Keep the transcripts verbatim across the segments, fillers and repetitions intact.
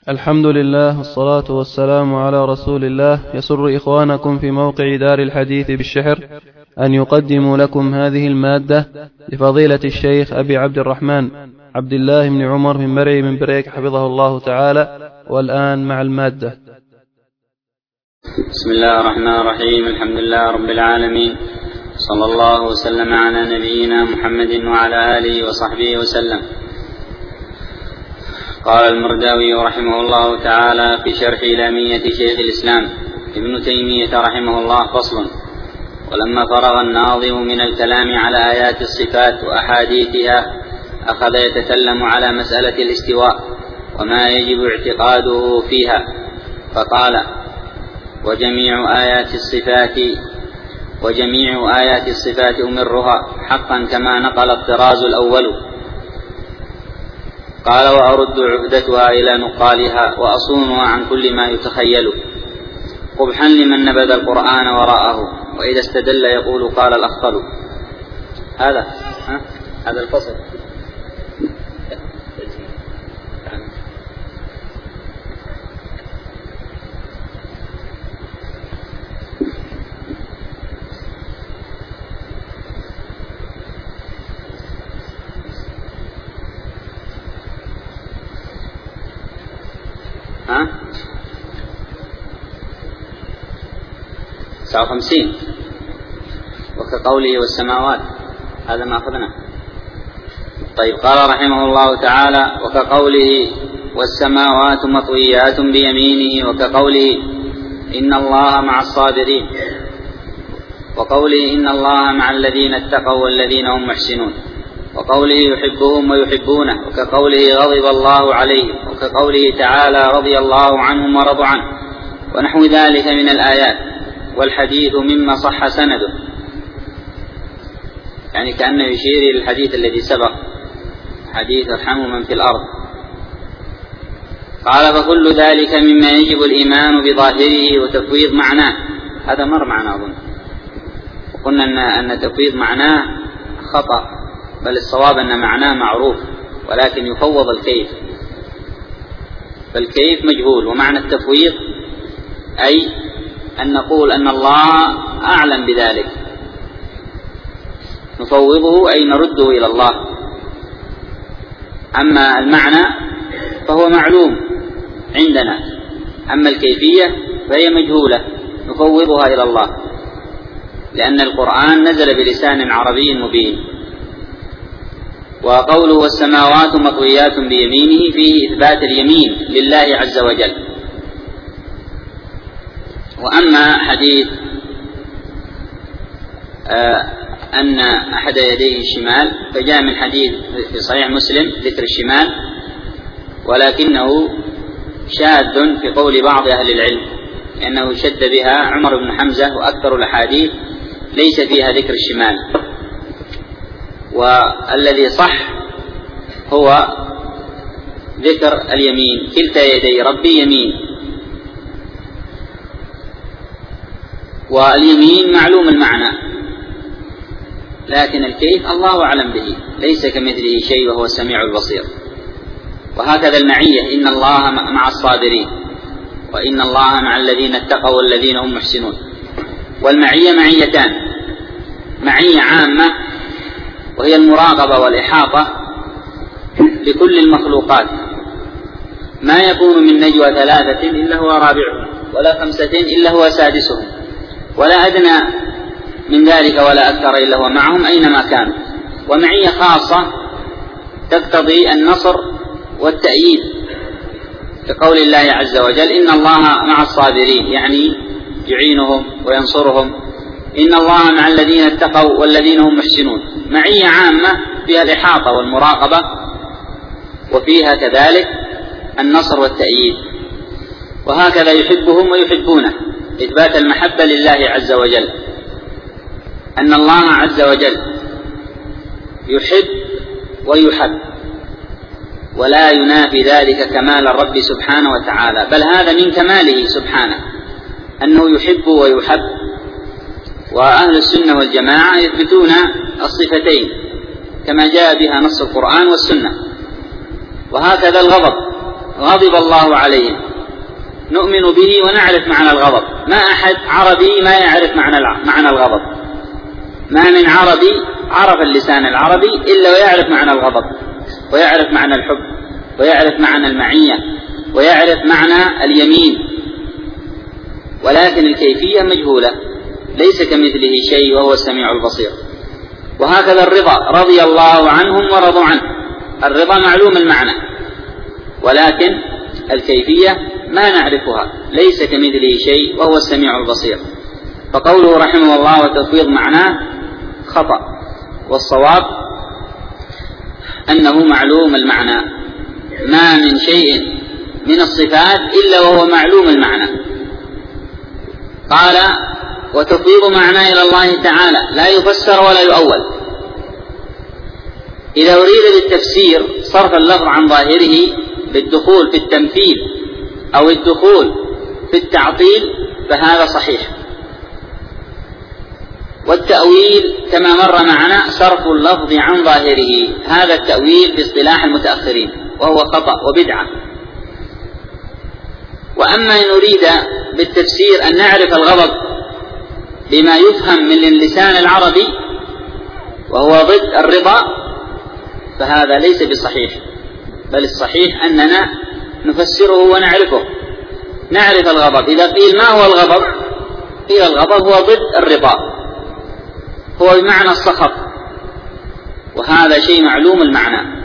الحمد لله والصلاة والسلام على رسول الله. يسر إخوانكم في موقع دار الحديث بالشحر أن يقدموا لكم هذه المادة لفضيلة الشيخ أبي عبد الرحمن عبد الله بن عمر من مرعي من بريك حفظه الله تعالى. والآن مع المادة. بسم الله الرحمن الرحيم. الحمد لله رب العالمين، صلى الله وسلم على نبينا محمد وعلى آله وصحبه وسلم. قال المرداوي رحمه الله تعالى في شرح لامية شيخ الإسلام ابن تيمية رحمه الله: فصل. ولما فرغ الناظم من الكلام على آيات الصفات وأحاديثها أخذ يتكلم على مسألة الاستواء وما يجب اعتقاده فيها، فقال: وجميع آيات الصفات وجميع آيات الصفات أمرها حقا كما نقل الطراز الأول. قال: وأرد عهدتها إلى نقالها وأصونها عن كل ما يتخيل، قبحا لمن نبذ القرآن وراءه وإذا استدل يقول قال الأخطل. هذا ها؟ هذا الفصل. ها؟ تسعة وخمسين. وكقوله والسماوات، هذا ما أخذنا. طيب، قال رحمه الله تعالى: وكقوله والسماوات مطويات بيمينه، وكقوله إن الله مع الصابرين، وقوله إن الله مع الذين اتقوا والذين هم محسنون، وقوله يحبهم ويحبونه، وكقوله غضب الله عليهم، وكقوله تعالى رضي الله عنهم ورضوا عنه، ونحو ذلك من الآيات. والحديث مما صح سنده، يعني كأنه يشير إلى الحديث الذي سبق، حديث ارحموا من في الأرض. قال: فكل ذلك مما يجب الإيمان بظاهره وتفويض معناه. هذا مر معنا أظن، وقلنا أن, أن تفويض معناه خطأ، بل الصواب أن معناه معروف ولكن يفوض الكيف، فالكيف مجهول. ومعنى التفويض أي أن نقول أن الله أعلم بذلك، نفوضه أي نرده إلى الله. أما المعنى فهو معلوم عندنا، أما الكيفية فهي مجهولة نفوضها إلى الله، لأن القرآن نزل بلسان عربي مبين. وقوله والسماوات مطويات بيمينه فيه إثبات اليمين لله عز وجل. وأما حديث آه أن أحد يديه الشمال فجاء من حديث في صحيح مسلم ذكر الشمال، ولكنه شاذ في قول بعض أهل العلم، لأنه شد بها عمر بن حمزة، وأكثر الأحاديث ليس فيها ذكر الشمال. والذي صح هو ذكر اليمين، كلتا يدي ربي يمين. واليمين معلوم المعنى، لكن الكيف الله أعلم به، ليس كمثله شيء وهو السميع البصير. وهكذا المعية: إن الله مع الصابرين، وإن الله مع الذين اتقوا والذين هم محسنون. والمعية معيتان: معية عامة وهي المراقبة والإحاطة لكل المخلوقات، ما يكون من نجوى ثلاثة إلا هو رابعهم، ولا خمسة إلا هو سادسهم، ولا أدنى من ذلك ولا أكثر إلا هو معهم أينما كانوا. ومعية خاصة تقتضي النصر والتأييد، كقول الله عز وجل: إن الله مع الصابرين، يعني يعينهم وينصرهم. إن الله مع الذين اتقوا والذين هم محسنون. معية عامة فيها الإحاطة والمراقبة، وفيها كذلك النصر والتأييد. وهكذا يحبهم ويحبونه، إثبات المحبة لله عز وجل، أن الله عز وجل يحب ويحب، ولا ينافي ذلك كمال الرب سبحانه وتعالى، بل هذا من كماله سبحانه أنه يحب ويحب. وأهل السنة والجماعة يثبتون الصفتين كما جاء بها نص القرآن والسنة. وهكذا الغضب غضب الله عليهم، نؤمن به ونعرف معنى الغضب. ما أحد عربي ما يعرف معنى معنى الغضب، ما من عربي عرف اللسان العربي إلا ويعرف معنى الغضب، ويعرف معنى الحب، ويعرف معنى المعية، ويعرف معنى اليمين، ولكن الكيفية مجهولة، ليس كمثله شيء وهو السميع البصير. وهكذا الرضا، رضي الله عنهم ورضوا عنه، الرضا معلوم المعنى، ولكن الكيفية ما نعرفها، ليس كمثله شيء وهو السميع البصير. فقوله رحمه الله وتفويض معناه خطأ، والصواب أنه معلوم المعنى، ما من شيء من الصفات إلا وهو معلوم المعنى. قال وتفويض معناه إلى الله تعالى لا يفسر ولا يؤول. إذا أريد بالتفسير صرف اللفظ عن ظاهره بالدخول في التمثيل أو الدخول في التعطيل فهذا صحيح. والتأويل كما مر معنا صرف اللفظ عن ظاهره، هذا التأويل باصطلاح المتأخرين وهو خطأ وبدعة. وأما إن أريد بالتفسير أن نعرف الغضب بما يفهم من اللسان العربي وهو ضد الرضا فهذا ليس بصحيح، بل الصحيح أننا نفسره ونعرفه، نعرف الغضب. إذا قيل ما هو الغضب؟ قيل الغضب هو ضد الرضا، هو بمعنى السخط، وهذا شيء معلوم المعنى.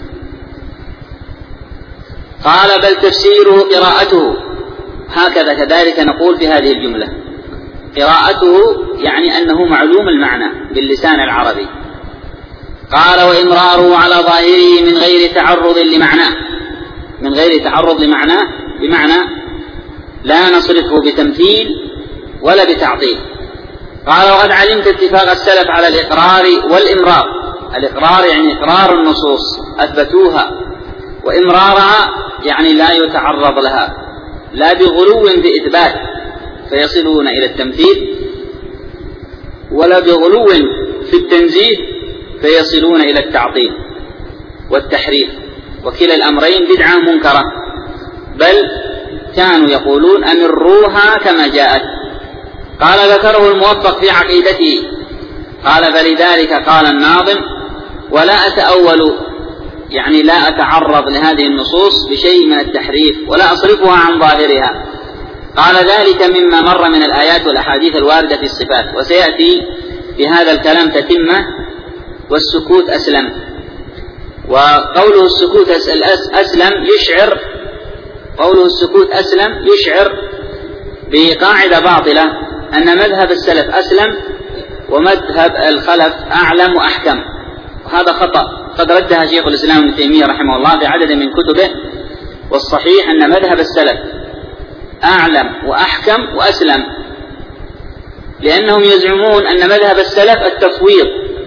قال بل تفسيره قراءته، هكذا كذلك نقول في هذه الجملة، قراءته يعني أنه معلوم المعنى باللسان العربي. قال وإمراره على ظاهره من غير تعرض لمعناه، من غير تعرض لمعناه بمعنى لا نصرفه بتمثيل ولا بتعطيل. قال وقد علمت اتفاق السلف على الإقرار والإمرار. الإقرار يعني إقرار النصوص أثبتوها، وإمرارها يعني لا يتعرض لها، لا بغلو في إثبات فيصلون إلى التمثيل، ولا بغلو في التنزيه فيصلون إلى التعطيل والتحريف، وكلا الأمرين بدعة منكرة، بل كانوا يقولون أمروها كما جاءت. قال ذكره الموفق في عقيدته، قال فلذلك قال الناظم ولا أتأول يعني لا أتعرض لهذه النصوص بشيء من التحريف ولا أصرفها عن ظاهرها. قال ذلك مما مر من الآيات والأحاديث الواردة في الصفات، وسيأتي بهذا الكلام تتمة. والسكوت أسلم، وقوله السكوت أسلم يشعر، قوله السكوت أسلم يشعر بقاعدة باطلة أن مذهب السلف أسلم ومذهب الخلف أعلم وأحكم، وهذا خطأ قد ردها شيخ الإسلام ابن تيمية رحمه الله في عدد من كتبه. والصحيح أن مذهب السلف أعلم وأحكم وأسلم، لأنهم يزعمون أن مذهب السلف التفويض،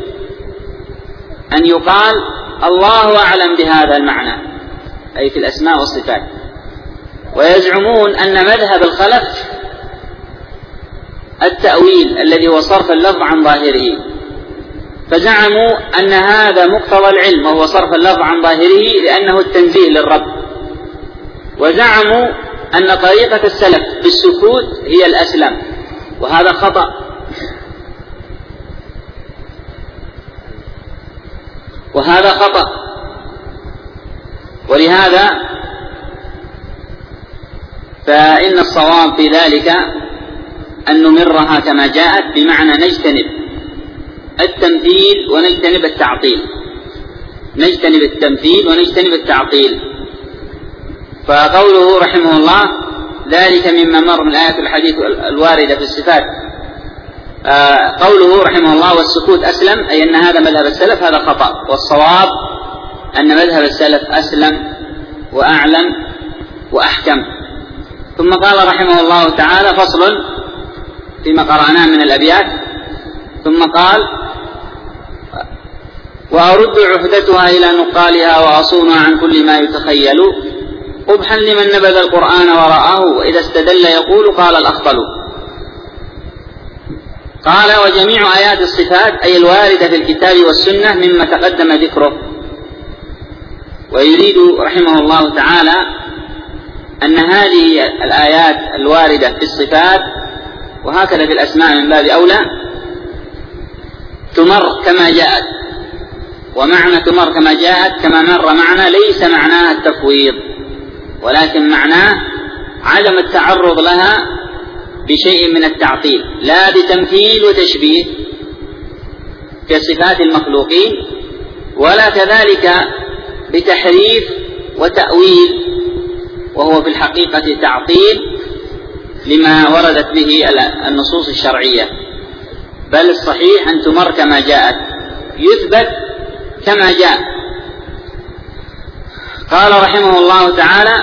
أن يقال الله أعلم بهذا المعنى أي في الأسماء والصفات، ويزعمون أن مذهب الخلف التأويل الذي هو صرف اللفظ عن ظاهره، فزعموا أن هذا مقتضى العلم وهو صرف اللفظ عن ظاهره لأنه التنزيه للرب، وزعموا أن طريقة السلف بالسكوت هي الأسلم، وهذا خطأ. وهذا خطأ ولهذا فإن الصواب في ذلك أن نمرها كما جاءت، بمعنى نجتنب التمثيل ونجتنب التعطيل، نجتنب التمثيل ونجتنب التعطيل. فقوله رحمه الله ذلك مما مر من آيات الحديث الواردة في الصفات، آه قوله رحمه الله والسكوت أسلم أي أن هذا مذهب السلف، هذا خطأ، والصواب أن مذهب السلف أسلم وأعلم وأحكم. ثم قال رحمه الله تعالى فصل فيما قرأناه من الأبيات، ثم قال وأرد عهدتها إلى نقالها وأصونها عن كل ما يتخيل، قبحا لمن نبذ القرآن ورآه وإذا استدل يقول قال الأخطل. قال وجميع آيات الصفات أي الواردة في الكتاب والسنة مما تقدم ذكره. ويريد رحمه الله تعالى أن هذه الآيات الواردة في الصفات وهكذا في الأسماء من باب أولى تمر كما جاءت، ومعنى تمر كما جاءت كما مر معنا ليس معناه التفويض، ولكن معناه عدم التعرض لها بشيء من التعطيل، لا بتمثيل وتشبيه كصفات المخلوقين، ولا كذلك بتحريف وتأويل وهو في الحقيقة تعطيل لما وردت به النصوص الشرعية، بل الصحيح أن تمر كما جاءت، يثبت كما جاء. قال رحمه الله تعالى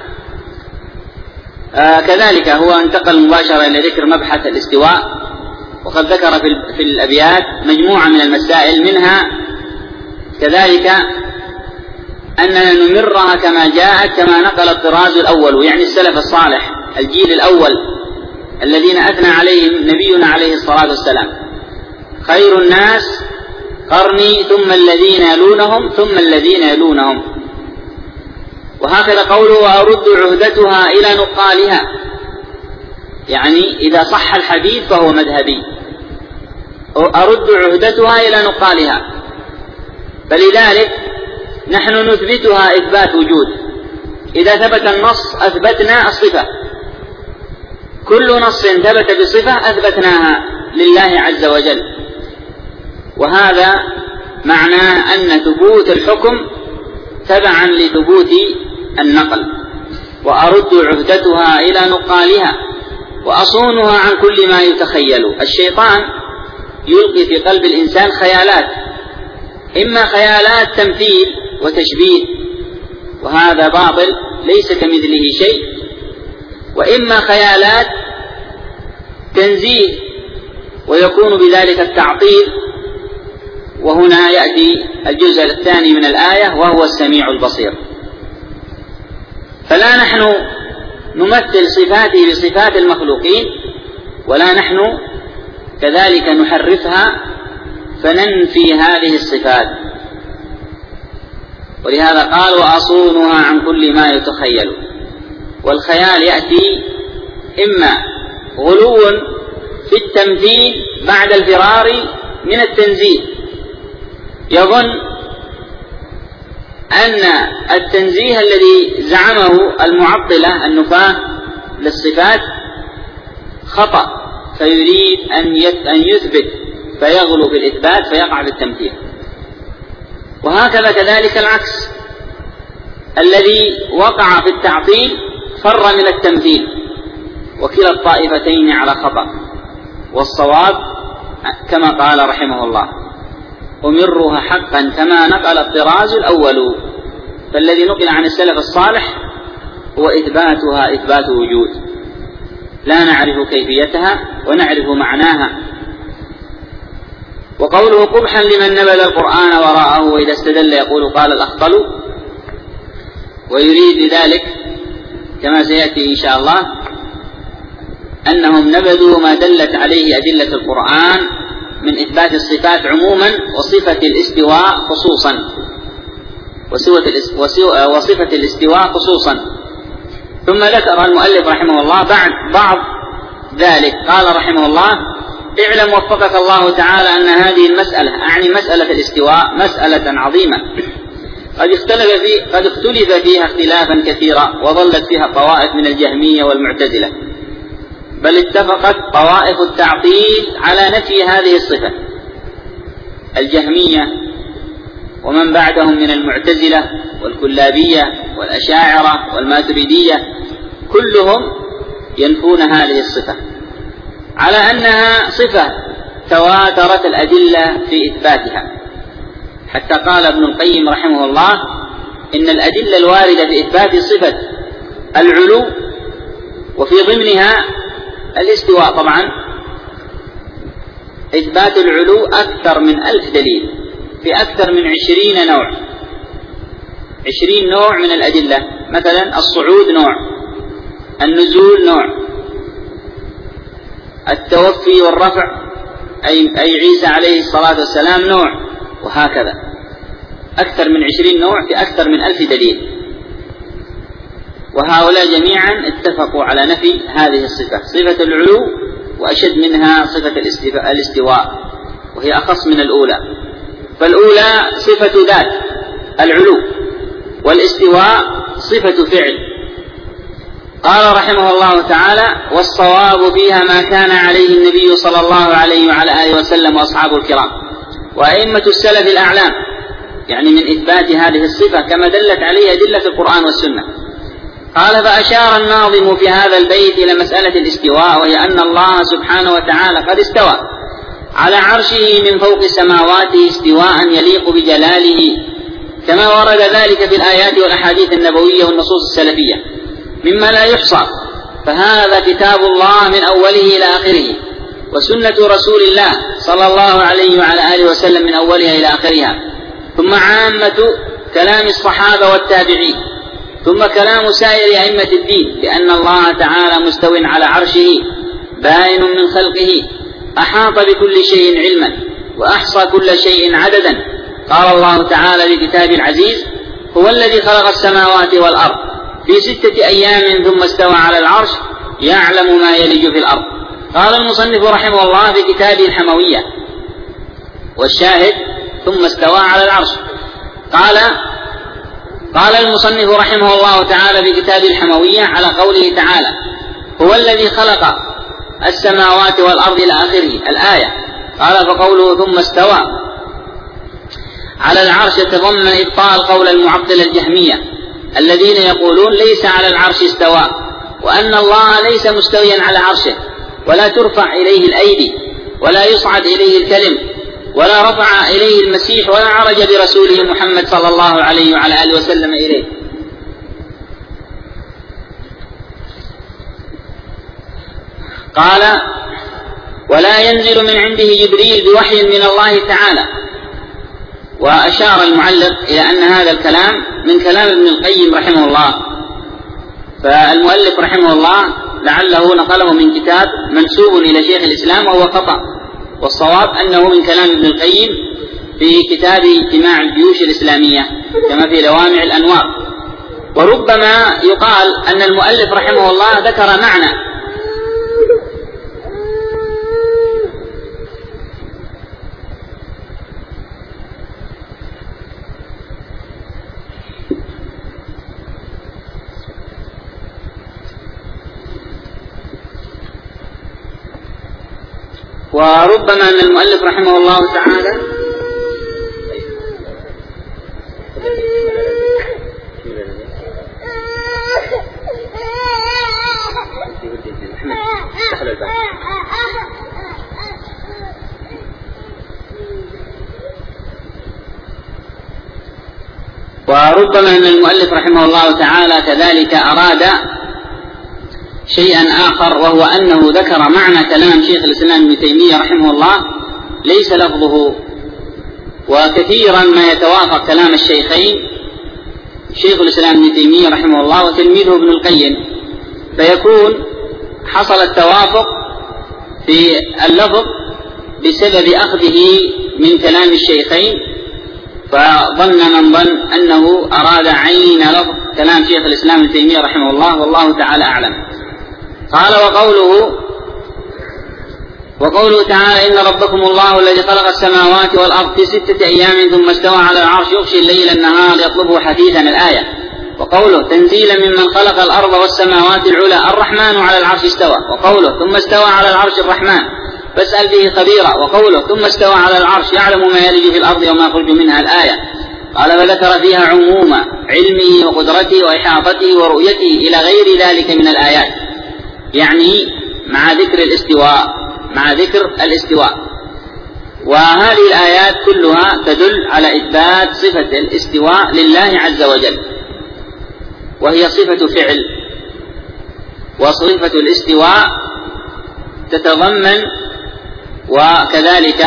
آه كذلك هو انتقل مباشرة إلى ذكر مبحث الاستواء، وقد ذكر في, في الأبيات مجموعة من المسائل، منها كذلك أننا نمرها كما جاءت كما نقل الطراز الأول، يعني السلف الصالح الجيل الأول الذين أثنى عليهم نبينا عليه الصلاة والسلام: خير الناس قرني ثم الذين يلونهم ثم الذين يلونهم. وهكذا قوله: وأرد عهدتها إلى نقالها، يعني إذا صح الحديث فهو مذهبي، أرد عهدتها إلى نقالها. فلذلك نحن نثبتها إثبات وجود، إذا ثبت النص أثبتنا الصفة، كل نص ثبت بصفة أثبتناها لله عز وجل، وهذا معناه أن ثبوت الحكم تبعا لثبوت النقل. وأرد عهدتها إلى نقالها وأصونها عن كل ما يتخيل. الشيطان يلقي في قلب الإنسان خيالات، إما خيالات تمثيل وتشبيه وهذا باطل ليس كمثله شيء، وإما خيالات تنزيه ويكون بذلك التعطيل، وهنا يأتي الجزء الثاني من الآية وهو السميع البصير. فلا نحن نمثل صفاته بصفات المخلوقين، ولا نحن كذلك نحرفها فننفي هذه الصفات، ولهذا قال: وأصونها عن كل ما يتخيل. والخيال يأتي إما غلو في التمثيل بعد الفرار من التنزيه، يظن أن التنزيه الذي زعمه المعطلة النفاة للصفات خطأ، فيريد أن يثبت فيغلو في الإثبات فيقع في التمثيل. وهكذا كذلك العكس، الذي وقع في التعطيل فر من التمثيل، وكلا الطائفتين على خطأ، والصواب كما قال رحمه الله: أمرها حقا كما نقل الطراز الأول. فالذي نقل عن السلف الصالح هو إثباتها إثبات وجود، لا نعرف كيفيتها ونعرف معناها. وقوله: قبحا لمن نبذ القرآن وراءه وإذا استدل يقول قال الأخطل، ويريد بذلك كما سيأتي إن شاء الله أنهم نبذوا ما دلت عليه أدلة القرآن من إثبات الصفات عموما وصفة الاستواء خصوصا وصفة الاستواء خصوصا. ثم ذكر المؤلف رحمه الله بعد بعض ذلك قال رحمه الله: اعلم وفقك الله تعالى أن هذه المسألة، أعني مسألة الاستواء، مسألة عظيمة قد اختلف, في قد اختلف فيها اختلافا كثيرا، وظلت فيها طوائف من الجهمية والمعتزلة، بل اتفقت طوائف التعطيل على نفي هذه الصفة. الجهمية ومن بعدهم من المعتزلة والكلابية والأشاعرة والماتريدية كلهم ينفون هذه الصفة على أنها صفة تواترت الأدلة في إثباتها، حتى قال ابن القيم رحمه الله: إن الأدلة الواردة في إثبات صفة العلو وفي ضمنها الاستواء، طبعا إثبات العلو أكثر من ألف دليل في أكثر من عشرين نوع عشرين نوع من الأدلة. مثلا الصعود نوع، النزول نوع، التوفي والرفع أي, أي عيسى عليه الصلاة والسلام نوع، وهكذا أكثر من عشرين نوع في أكثر من ألف دليل. وهؤلاء جميعا اتفقوا على نفي هذه الصفة، صفة العلو، وأشد منها صفة الاستواء وهي أخص من الأولى. فالأولى صفة ذات العلو، والاستواء صفة فعل. قال رحمه الله تعالى: والصواب فيها ما كان عليه النبي صلى الله عليه وعلى آله وسلم وأصحابه الكرام وأئمة السلف الأعلام، يعني من إثبات هذه الصفة كما دلت عليه أدلة القرآن والسنة. قال: فأشار الناظم في هذا البيت إلى مسألة الاستواء، وهي أن الله سبحانه وتعالى قد استوى على عرشه من فوق سماواته استواء يليق بجلاله، كما ورد ذلك في الآيات والأحاديث النبوية والنصوص السلفية مما لا يحصى. فهذا كتاب الله من أوله إلى آخره، وسنة رسول الله صلى الله عليه وعلى آله وسلم من أولها إلى آخرها، ثم عامة كلام الصحابة والتابعين، ثم كلام سائر أئمة الدين، لأن الله تعالى مستو على عرشه باين من خلقه، أحاط بكل شيء علما وأحصى كل شيء عددا. قال الله تعالى في كتاب العزيز: هو الذي خلق السماوات والأرض في ستة أيام ثم استوى على العرش يعلم ما يلج في الأرض. قال المصنف رحمه الله في كتابه الحموية، والشاهد ثم استوى على العرش. قال قال المصنف رحمه الله تعالى في كتاب الحموية على قوله تعالى: هو الذي خلق السماوات والأرض إلى آخره الآية. قال: فقوله ثم استوى على العرش يتضمن إبطال قول المعطلة الجهمية الذين يقولون ليس على العرش استوى، وأن الله ليس مستويا على عرشه، ولا ترفع إليه الأيدي، ولا يصعد إليه الكلم، ولا رفع إليه المسيح، ولا عرج برسوله محمد صلى الله عليه وعلى آله وسلم إليه. قال: ولا ينزل من عنده جبريل بوحي من الله تعالى. وأشار المعلق إلى أن هذا الكلام من كلام ابن القيم رحمه الله، فالمؤلف رحمه الله لعله نقله من كتاب منسوب إلى شيخ الإسلام وهو خطأ، والصواب أنه من كلام ابن القيم في كتاب اجتماع الجيوش الإسلامية كما في لوامع الأنوار. وربما يقال أن المؤلف رحمه الله ذكر معنى وربما أن المؤلف رحمه الله تعالى وربما أن المؤلف رحمه الله تعالى كذلك أراد شيئا آخر، وهو أنه ذكر معنى كلام شيخ الإسلام ابن تيمية رحمه الله ليس لفظه. وكثيرا ما يتوافق كلام الشيخين شيخ الإسلام ابن تيمية رحمه الله وتلميذه ابن القيم، فيكون حصل التوافق في اللفظ بسبب أخذه من كلام الشيخين، فظن من ظن أنه أراد عين لفظ كلام شيخ الإسلام ابن تيمية رحمه الله، والله تعالى أعلم. قال: وقوله وقوله تعالى: إن ربكم الله الذي خلق السماوات والأرض في ستة أيام ثم استوى على العرش يغشي الليل النهار يطلبه حثيثا الآية. وقوله: تنزيلا ممن خلق الأرض والسماوات العلى الرحمن على العرش استوى. وقوله: ثم استوى على العرش الرحمن فاسأل به خبيرا. وقوله: ثم استوى على العرش يعلم ما يلج في الأرض وما يخرج منها الآية. قال: فذكر فيها عموم علمه وقدرته وإحاطته ورؤيته إلى غير ذلك من الآيات، يعني مع ذكر الاستواء مع ذكر الاستواء وهذه الآيات كلها تدل على إثبات صفة الاستواء لله عز وجل، وهي صفة فعل. وصفة الاستواء تتضمن وكذلك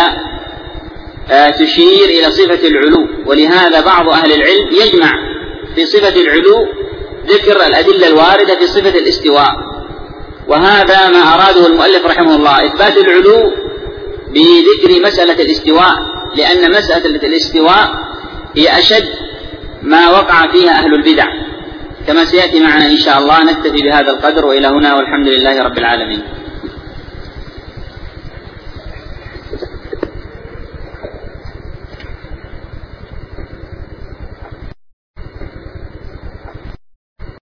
تشير إلى صفة العلو، ولهذا بعض أهل العلم يجمع في صفة العلو ذكر الأدلة الواردة في صفة الاستواء. وهذا ما أراده المؤلف رحمه الله، إثبات العلو بذكر مسألة الاستواء، لأن مسألة الاستواء هي أشد ما وقع فيها أهل البدع، كما سيأتي معنا إن شاء الله. نكتفي بهذا القدر، وإلى هنا، والحمد لله رب العالمين.